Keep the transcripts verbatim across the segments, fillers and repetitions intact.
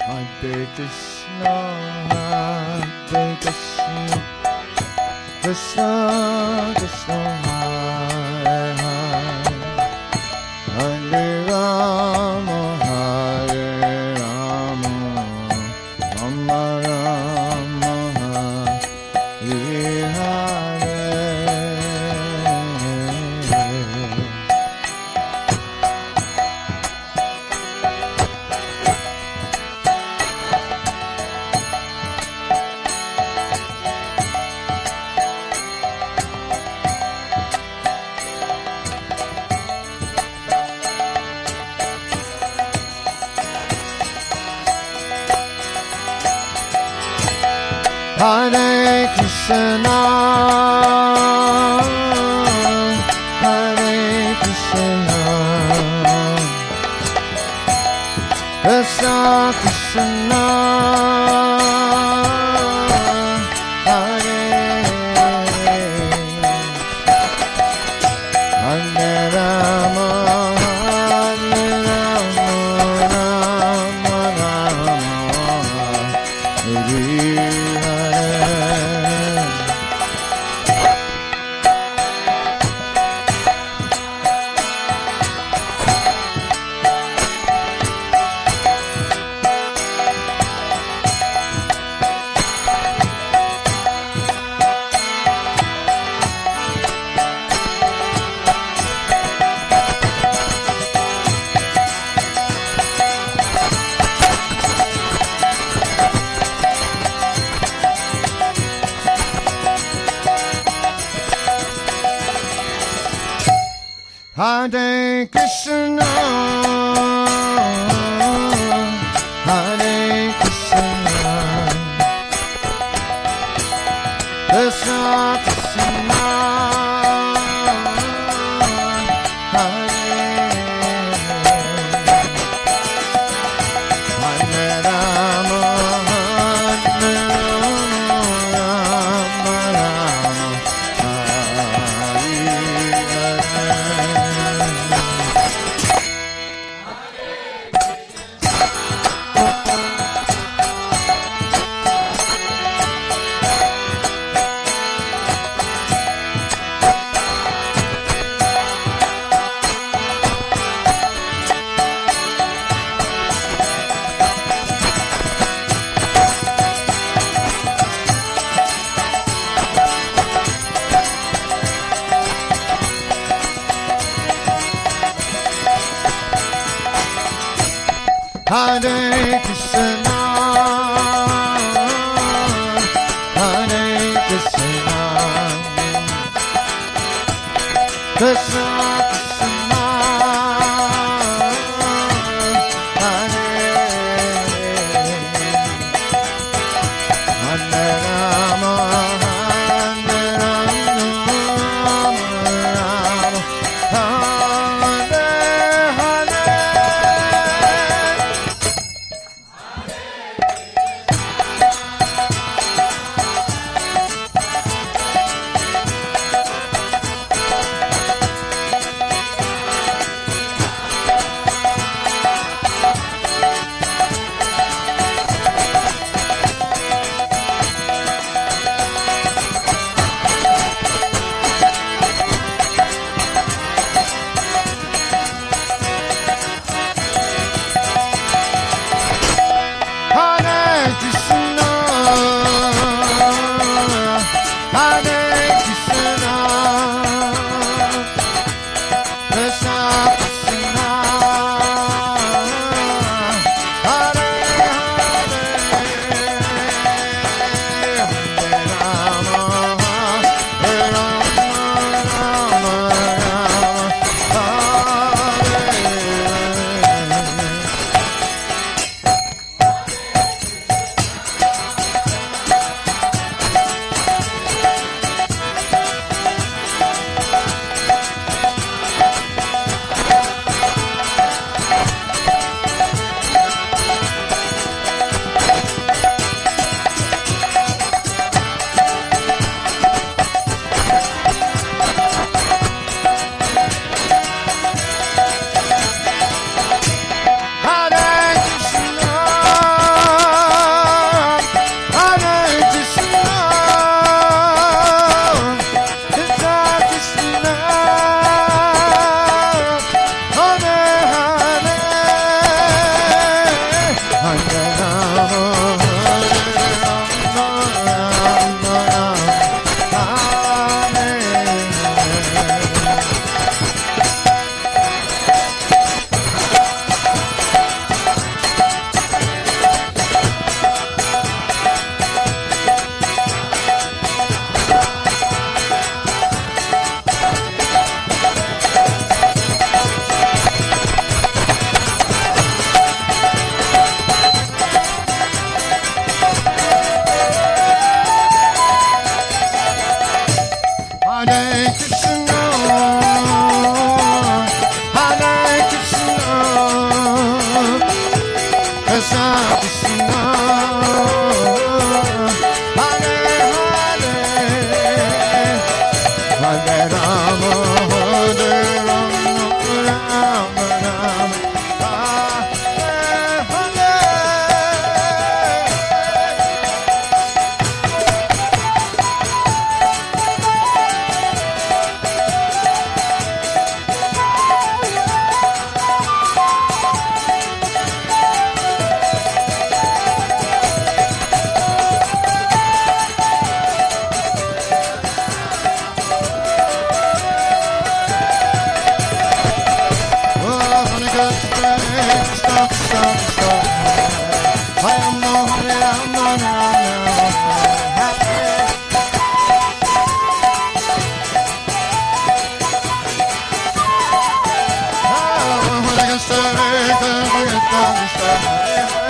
Hare Krishna, Hare Krishna, Krishna Krishna, Hare Hare, Hare Rama, Hare Rama, Rama Rama, Hare Hare. Hare Krishna, Hare Krishna, Krishna Krishna, Hare Hare Rama, Hare Rama, Rama Rama, Hare Hare Krishna, Hare Krishna, Krishna Krishna, Hare Hare Rama, Hare Rama, Rama Hare Krishna, Hare Krishna, Krishna Krishna, Hare Hare Rama, Hare Rama, Rama Hare Hare.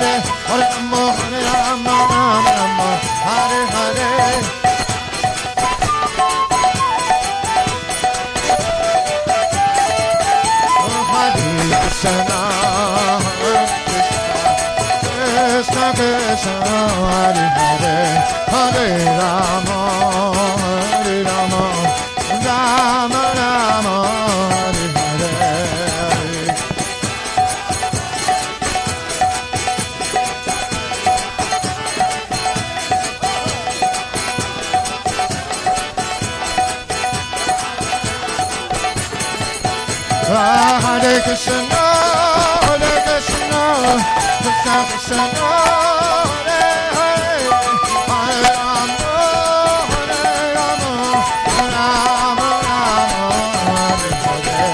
Hare, Hare Rama, Hare Rama, Rama Rama, Hare Hare. Krishna, Krishna, Krishna, Hare Hare, Hare Rama, Hare Rama, Rama Rama, Hare Hare. Hare Krishna, Hare Krishna, Krishna Krishna, Hare Hare, Hare Rama, Hare Rama, Rama Rama, Hare Hare.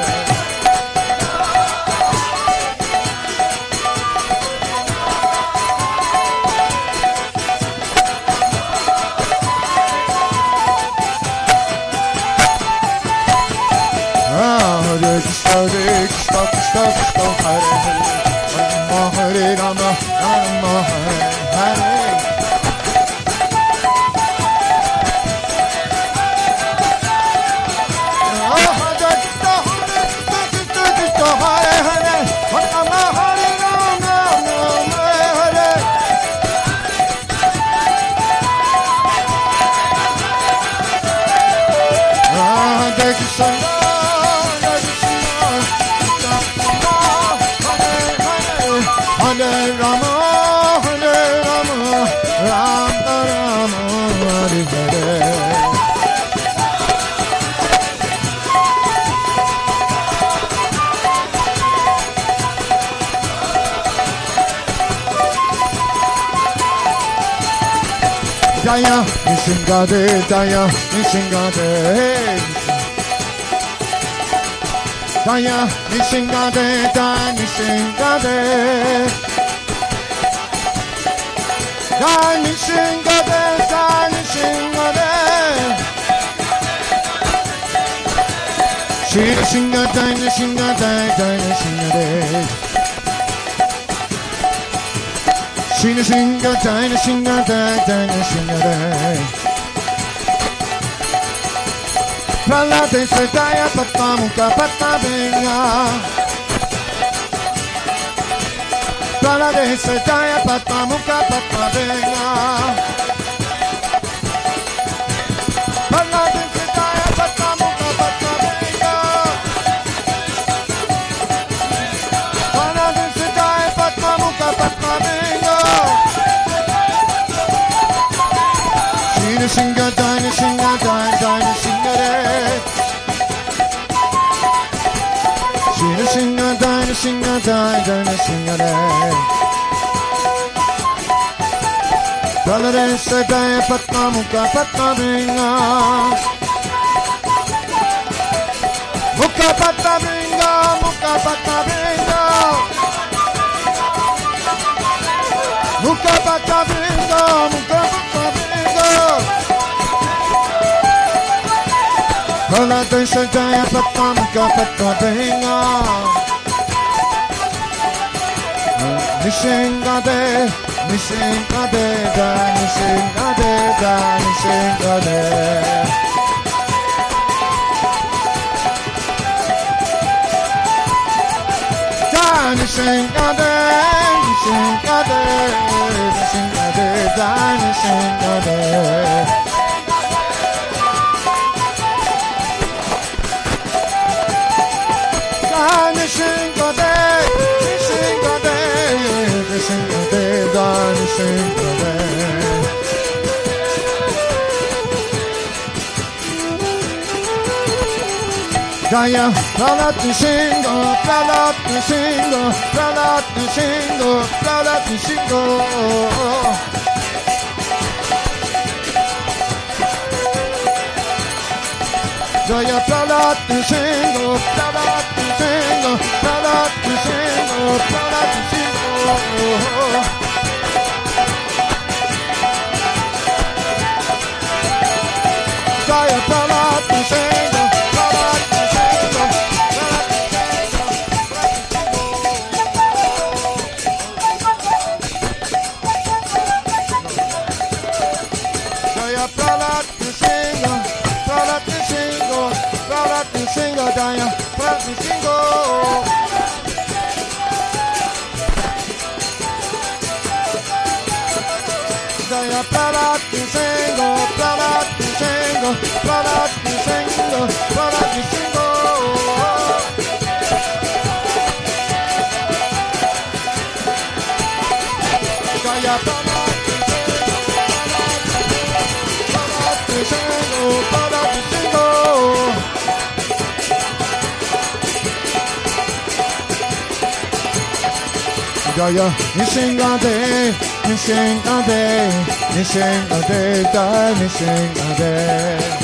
Hare Krishna, Hare Krishna, Krishna Krishna, Hare Hare, Hare Rama, Rama Hare Hare. Hare Krishna, Hare Krishna, Krishna Hare Hare, Rama Hare Rama, Rama Hare. Hare Krishna. Hare Rama, Hare Rama, Rama Rama, Hare Hare. Jaya Nishingadev, Jaya Nishingadev, Jaya Nishingadev, Jaya Nishingadev, Jaya Nishingadev, Jaya Nishingadev, Shri Nishingadev, Nishingadev, Jaya Nishingadev, Shri Nishingadev, Nishingadev, Jaya Nishingadev. Pralade Sedaya Patmamuka Patmabenga, Pralade Sedaya Patmamuka Patmabenga, Pralade Sedaya Patmamuka Patmabenga, Pralade Sedaya Patmamuka Patmabenga. Shri Nishingadev, Nishingadev, Jaya Nishingadev, Shri Nishingadev, Nishingadev, Jaya Nishingadev. Pralade Sedaya Patmamuka Patmabenga, Mukha Patmabenga, Mukha Patmabenga, Mukha Patmabenga, Mukha Patmabenga. Pralade Sedaya Patmamuka Patmabenga, Nishingadev, Nishingadev, Nishingadev, Nishingadev. Nishingadev, Nishingadev, Nishingadev, Nishingadev. Nishingadev, Nishingadev, Nishingadev, Nishingadev. Jaya Pralat Nishingo, Pralat Nishingo, Pralat Nishingo, Pralat Nishingo. Jaya Pralat Nishingo, Pralat Nishingo, Pralat Nishingo, Pralat Nishingo. Jaya Pralat Nishingo, Pralat Nishingo, Pralat Nishingo, Pralat Nishingo. single, brother to single, brother to single, brother to single. Jaya brother to single, brother to single. Jaya, Nishingade, Nishingade, Nishingade, Nishingade.